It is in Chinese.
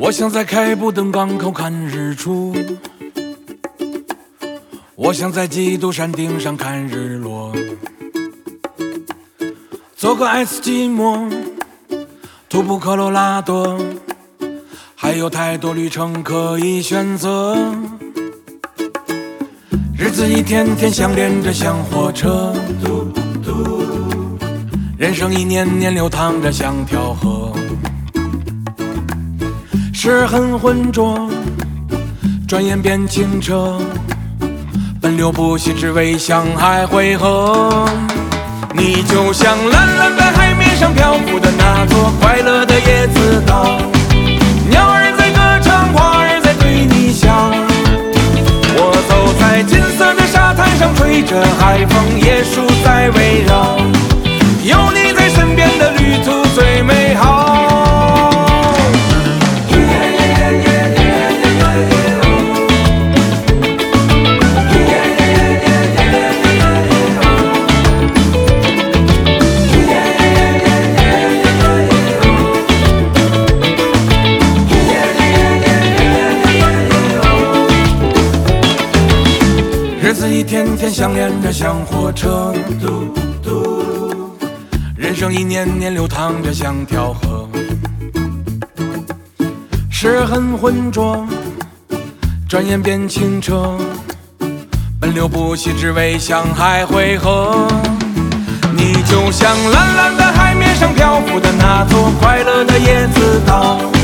我想在开普敦港口看日出，我想在基督山顶上看日落，做个爱斯基摩，徒步科罗拉多，还有太多旅程可以选择。日子一天天相连着像火车，人生一年年流淌着像条河，时而很浑浊，转眼变清澈，奔流不息只为向海汇合。你就像蓝蓝在海面上漂浮的那座快乐的椰子岛，鸟儿在歌唱，花儿在对你笑。我走在金色的沙滩上，吹着海风，椰树在围绕，有你在身边的旅途最美好。日子一天天相连着像火车，人生一年年流淌着像条河，时而很浑浊，转眼变清澈，奔流不息只为向海汇合。你就像蓝蓝的海面上漂浮的那座快乐的椰子岛，